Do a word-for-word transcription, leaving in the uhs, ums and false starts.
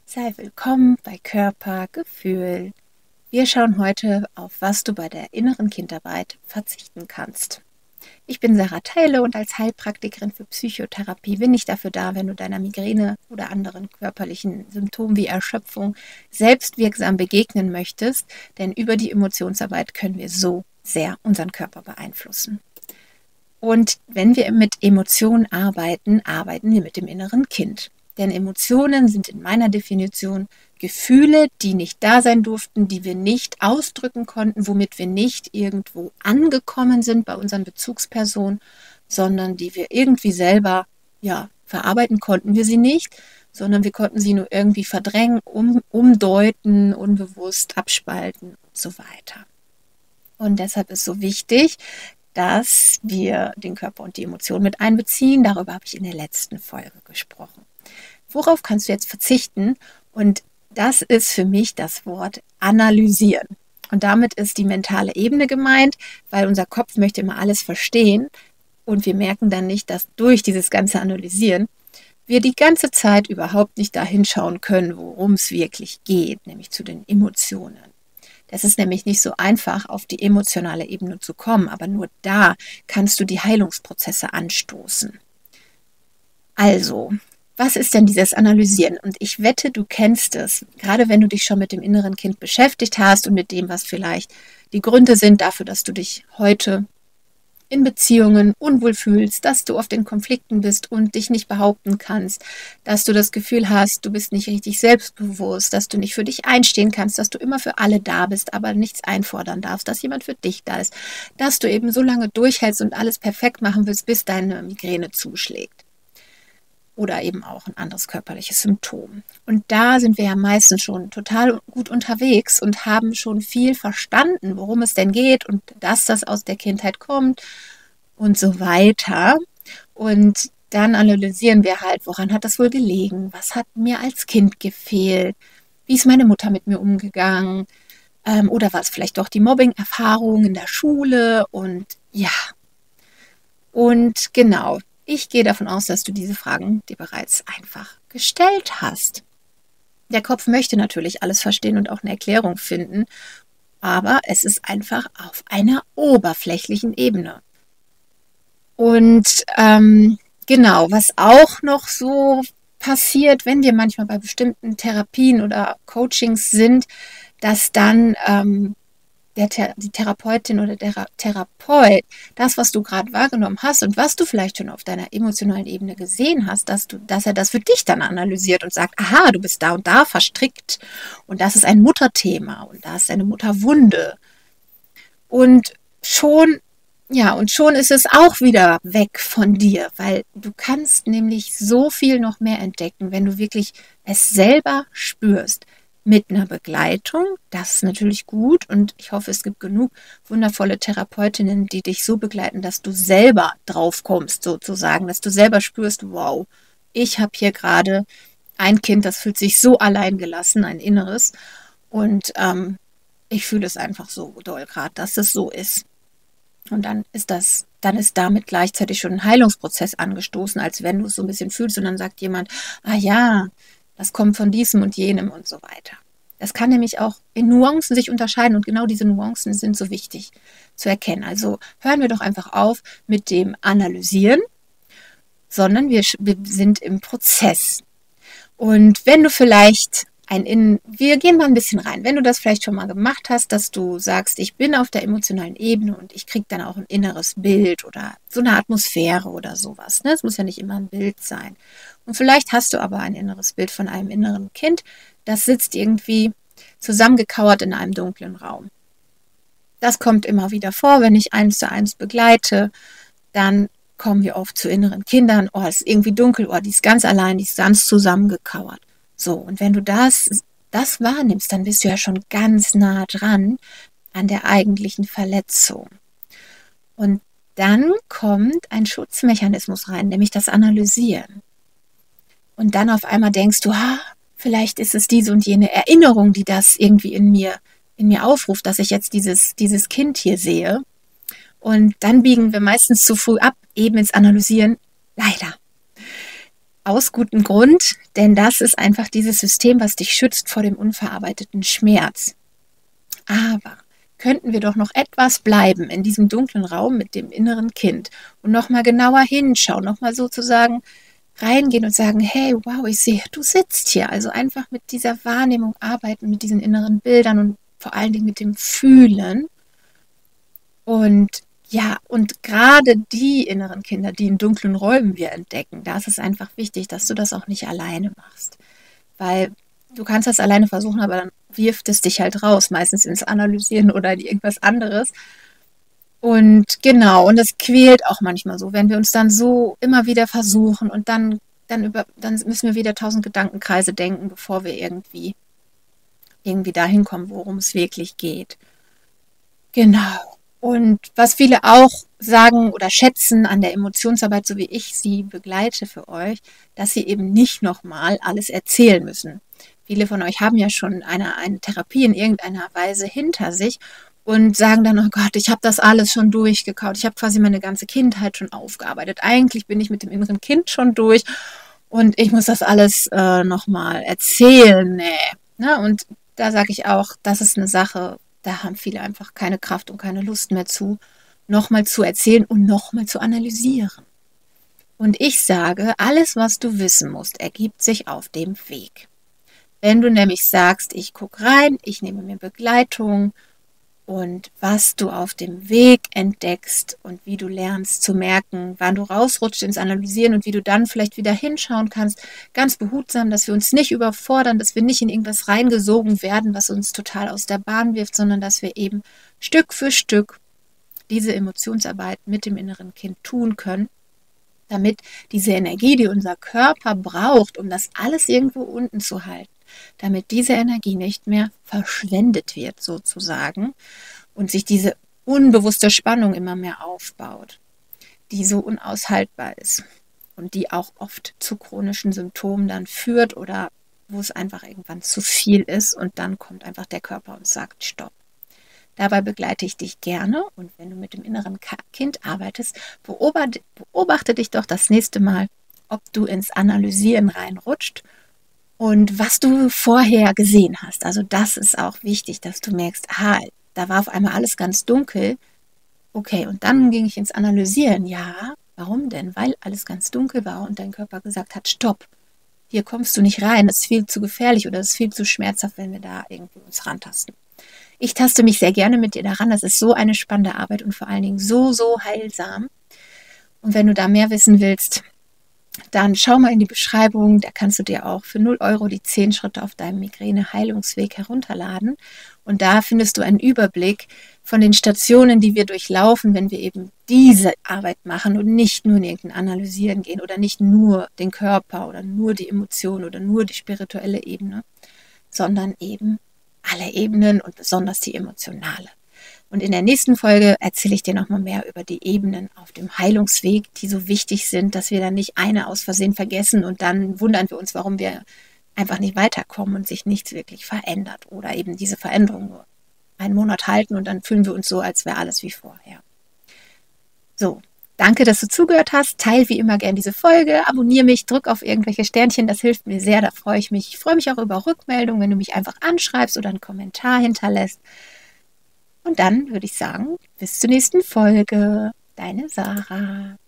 Sei willkommen bei Körper, Gefühl. Wir schauen heute auf, was du bei der inneren Kindarbeit verzichten kannst. Ich bin Sarah Theile und als Heilpraktikerin für Psychotherapie bin ich dafür da, wenn du deiner Migräne oder anderen körperlichen Symptomen wie Erschöpfung selbstwirksam begegnen möchtest, denn über die Emotionsarbeit können wir so sehr unseren Körper beeinflussen. Und wenn wir mit Emotionen arbeiten, arbeiten wir mit dem inneren Kind. Denn Emotionen sind in meiner Definition Gefühle, die nicht da sein durften, die wir nicht ausdrücken konnten, womit wir nicht irgendwo angekommen sind bei unseren Bezugspersonen, sondern die wir irgendwie selber, ja, verarbeiten konnten wir sie nicht, sondern wir konnten sie nur irgendwie verdrängen, um, umdeuten, unbewusst abspalten und so weiter. Und deshalb ist so wichtig, dass wir den Körper und die Emotionen mit einbeziehen. Darüber habe ich in der letzten Folge gesprochen. Worauf kannst du jetzt verzichten? Und das ist für mich das Wort analysieren. Und damit ist die mentale Ebene gemeint, weil unser Kopf möchte immer alles verstehen und wir merken dann nicht, dass durch dieses ganze Analysieren wir die ganze Zeit überhaupt nicht dahin schauen können, worum es wirklich geht, nämlich zu den Emotionen. Das ist nämlich nicht so einfach, auf die emotionale Ebene zu kommen, aber nur da kannst du die Heilungsprozesse anstoßen. Also, was ist denn dieses Analysieren? Und ich wette, du kennst es, gerade wenn du dich schon mit dem inneren Kind beschäftigt hast und mit dem, was vielleicht die Gründe sind dafür, dass du dich heute in Beziehungen unwohl fühlst, dass du oft in Konflikten bist und dich nicht behaupten kannst, dass du das Gefühl hast, du bist nicht richtig selbstbewusst, dass du nicht für dich einstehen kannst, dass du immer für alle da bist, aber nichts einfordern darfst, dass jemand für dich da ist, dass du eben so lange durchhältst und alles perfekt machen willst, bis deine Migräne zuschlägt. Oder eben auch ein anderes körperliches Symptom. Und da sind wir ja meistens schon total gut unterwegs und haben schon viel verstanden, worum es denn geht und dass das aus der Kindheit kommt und so weiter. Und dann analysieren wir halt, woran hat das wohl gelegen? Was hat mir als Kind gefehlt? Wie ist meine Mutter mit mir umgegangen? Ähm, oder war es vielleicht doch die Mobbing-Erfahrung in der Schule? Und ja, und genau. Ich gehe davon aus, dass du diese Fragen dir bereits einfach gestellt hast. Der Kopf möchte natürlich alles verstehen und auch eine Erklärung finden, aber es ist einfach auf einer oberflächlichen Ebene. Und ähm, genau, was auch noch so passiert, wenn wir manchmal bei bestimmten Therapien oder Coachings sind, dass dann ähm, Der, die Therapeutin oder der Therapeut, das, was du gerade wahrgenommen hast und was du vielleicht schon auf deiner emotionalen Ebene gesehen hast, dass, du, dass er das für dich dann analysiert und sagt, aha, du bist da und da verstrickt und das ist ein Mutterthema und da ist eine Mutterwunde. Und schon, ja, und schon ist es auch wieder weg von dir, weil du kannst nämlich so viel noch mehr entdecken, wenn du wirklich es selber spürst. Mit einer Begleitung, das ist natürlich gut und ich hoffe, es gibt genug wundervolle Therapeutinnen, die dich so begleiten, dass du selber drauf kommst, sozusagen, dass du selber spürst, wow, ich habe hier gerade ein Kind, das fühlt sich so alleingelassen, ein Inneres und ähm, ich fühle es einfach so doll gerade, dass es so ist. Und dann ist das, dann ist damit gleichzeitig schon ein Heilungsprozess angestoßen, als wenn du es so ein bisschen fühlst und dann sagt jemand, ah ja, das kommt von diesem und jenem und so weiter. Das kann nämlich auch in Nuancen sich unterscheiden und genau diese Nuancen sind so wichtig zu erkennen. Also hören wir doch einfach auf mit dem Analysieren, sondern wir, wir sind im Prozess. Und wenn du vielleicht ein in, wir gehen mal ein bisschen rein, wenn du das vielleicht schon mal gemacht hast, dass du sagst, ich bin auf der emotionalen Ebene und ich kriege dann auch ein inneres Bild oder so eine Atmosphäre oder sowas. Ne? Es muss ja nicht immer ein Bild sein. Und vielleicht hast du aber ein inneres Bild von einem inneren Kind, das sitzt irgendwie zusammengekauert in einem dunklen Raum. Das kommt immer wieder vor, wenn ich eins zu eins begleite, dann kommen wir oft zu inneren Kindern, oh, es ist irgendwie dunkel, oh, die ist ganz allein, die ist ganz zusammengekauert. So, und wenn du das, das wahrnimmst, dann bist du ja schon ganz nah dran an der eigentlichen Verletzung. Und dann kommt ein Schutzmechanismus rein, nämlich das Analysieren. Und dann auf einmal denkst du, ah, vielleicht ist es diese und jene Erinnerung, die das irgendwie in mir, in mir aufruft, dass ich jetzt dieses, dieses Kind hier sehe. Und dann biegen wir meistens zu früh ab, eben ins Analysieren. Leider. Aus gutem Grund, denn das ist einfach dieses System, was dich schützt vor dem unverarbeiteten Schmerz. Aber könnten wir doch noch etwas bleiben in diesem dunklen Raum mit dem inneren Kind und nochmal genauer hinschauen, nochmal sozusagen reingehen und sagen, hey, wow, ich sehe, du sitzt hier. Also einfach mit dieser Wahrnehmung arbeiten, mit diesen inneren Bildern und vor allen Dingen mit dem Fühlen. Und ja, und gerade die inneren Kinder, die in dunklen Räumen wir entdecken, da ist es einfach wichtig, dass du das auch nicht alleine machst. Weil du kannst das alleine versuchen, aber dann wirft es dich halt raus, meistens ins Analysieren oder in irgendwas anderes. Und genau, und das quält auch manchmal so, wenn wir uns dann so immer wieder versuchen und dann, dann, über, dann müssen wir wieder tausend Gedankenkreise denken, bevor wir irgendwie, irgendwie dahin kommen, worum es wirklich geht. Genau. Und was viele auch sagen oder schätzen an der Emotionsarbeit, so wie ich sie begleite für euch, dass sie eben nicht nochmal alles erzählen müssen. Viele von euch haben ja schon eine, eine Therapie in irgendeiner Weise hinter sich und sagen dann, oh Gott, ich habe das alles schon durchgekaut. Ich habe quasi meine ganze Kindheit schon aufgearbeitet. Eigentlich bin ich mit dem inneren Kind schon durch und ich muss das alles äh, nochmal erzählen. Nee. Na, und da sage ich auch, das ist eine Sache, da haben viele einfach keine Kraft und keine Lust mehr zu, nochmal zu erzählen und nochmal zu analysieren. Und ich sage, alles, was du wissen musst, ergibt sich auf dem Weg. Wenn du nämlich sagst, ich gucke rein, ich nehme mir Begleitung und was du auf dem Weg entdeckst und wie du lernst zu merken, wann du rausrutscht ins Analysieren und wie du dann vielleicht wieder hinschauen kannst, ganz behutsam, dass wir uns nicht überfordern, dass wir nicht in irgendwas reingesogen werden, was uns total aus der Bahn wirft, sondern dass wir eben Stück für Stück diese Emotionsarbeit mit dem inneren Kind tun können, damit diese Energie, die unser Körper braucht, um das alles irgendwo unten zu halten, damit diese Energie nicht mehr verschwendet wird sozusagen und sich diese unbewusste Spannung immer mehr aufbaut, die so unaushaltbar ist und die auch oft zu chronischen Symptomen dann führt oder wo es einfach irgendwann zu viel ist und dann kommt einfach der Körper und sagt Stopp. Dabei begleite ich dich gerne und wenn du mit dem inneren Kind arbeitest, beobachte, beobachte dich doch das nächste Mal, ob du ins Analysieren reinrutscht und was du vorher gesehen hast. Also das ist auch wichtig, dass du merkst, ah, da war auf einmal alles ganz dunkel. Okay, und dann ging ich ins Analysieren. Ja, warum denn? Weil alles ganz dunkel war und dein Körper gesagt hat, stopp, hier kommst du nicht rein, es ist viel zu gefährlich oder es ist viel zu schmerzhaft, wenn wir da irgendwie uns rantasten. Ich taste mich sehr gerne mit dir daran. Das ist so eine spannende Arbeit und vor allen Dingen so, so heilsam. Und wenn du da mehr wissen willst, dann schau mal in die Beschreibung. Da kannst du dir auch für null Euro die zehn Schritte auf deinem Migräne-Heilungsweg herunterladen. Und da findest du einen Überblick von den Stationen, die wir durchlaufen, wenn wir eben diese Arbeit machen und nicht nur in irgendein Analysieren gehen oder nicht nur den Körper oder nur die Emotionen oder nur die spirituelle Ebene, sondern eben alle Ebenen und besonders die emotionale. Und in der nächsten Folge erzähle ich dir nochmal mehr über die Ebenen auf dem Heilungsweg, die so wichtig sind, dass wir dann nicht eine aus Versehen vergessen und dann wundern wir uns, warum wir einfach nicht weiterkommen und sich nichts wirklich verändert oder eben diese Veränderung nur einen Monat halten und dann fühlen wir uns so, als wäre alles wie vorher. So, danke, dass du zugehört hast. Teil wie immer gerne diese Folge, abonniere mich, drück auf irgendwelche Sternchen, das hilft mir sehr, da freue ich mich. Ich freue mich auch über Rückmeldungen, wenn du mich einfach anschreibst oder einen Kommentar hinterlässt. Und dann würde ich sagen, bis zur nächsten Folge. Deine Sarah.